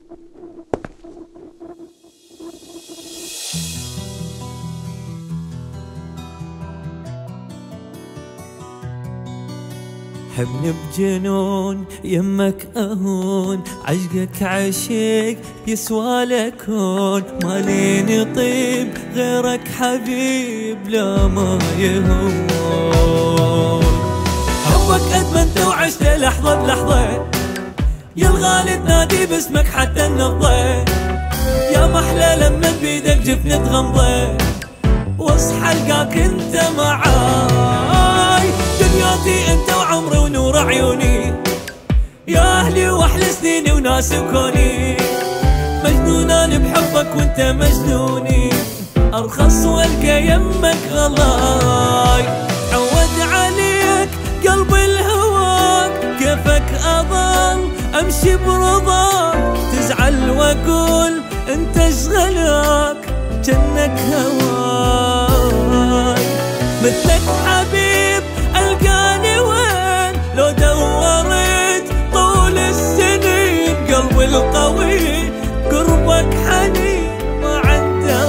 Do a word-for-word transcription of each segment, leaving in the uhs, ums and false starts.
حبني بجنون يمك أهون، عشقك عشق يسوى لكون، ماليني طيب غيرك حبيب لا ما يهون. حبك أدمنت وعشت لحظة بلحظة، يا الغالي تنادي باسمك حتى النبضة، يا محلى لما بيدك جفني تغمضه، واصحى القاك انت معاي، دنياتي انت وعمري ونور عيوني، يا اهلي واحلى سنيني وناس كوني، مجنونان بحبك وانت مجنوني، ارخص والقى يمك غلاي، عود عليك قلبي الهواك، كيفك اظل امشي برضاك، تزعل واقول انت اشغلك جنك هواي، مثلك حبيب القاني وين لو دورت طول السنين، قلبي القوي قربك حنين ما عنده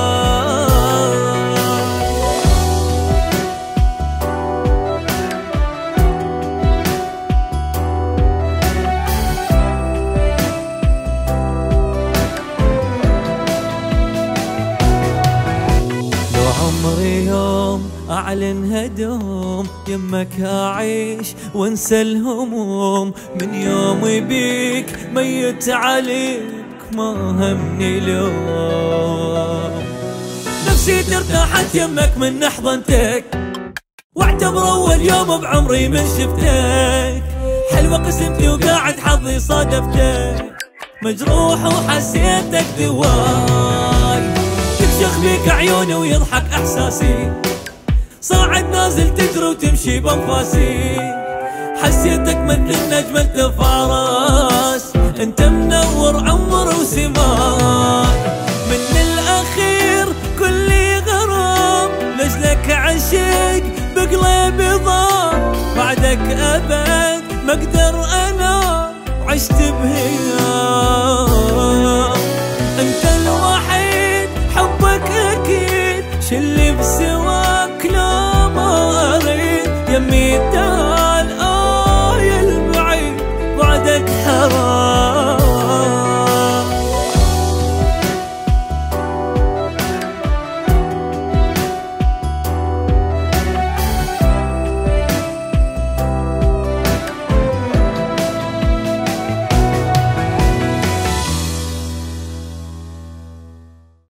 عمري يوم أعلن هدوم، يمك أعيش وانسى الهموم، من يومي بيك ميت عليك ما همني لوم، نفسي ترتاحت يمك من حضنتك، واعتبر أول يوم بعمري من شفتك، حلوة قسمتي وقاعد حظي صادفتك، مجروح وحسيتك دواي، تكشخ بيك عيوني ويضحك احساسي، صاعد نازل تجري وتمشي بانفاسي، حسيتك مثل النجمة التفارس، انت منور عمر وسماي، من الاخير كلي غرام، لجلك عشق بقلبي ضام، بعدك ابد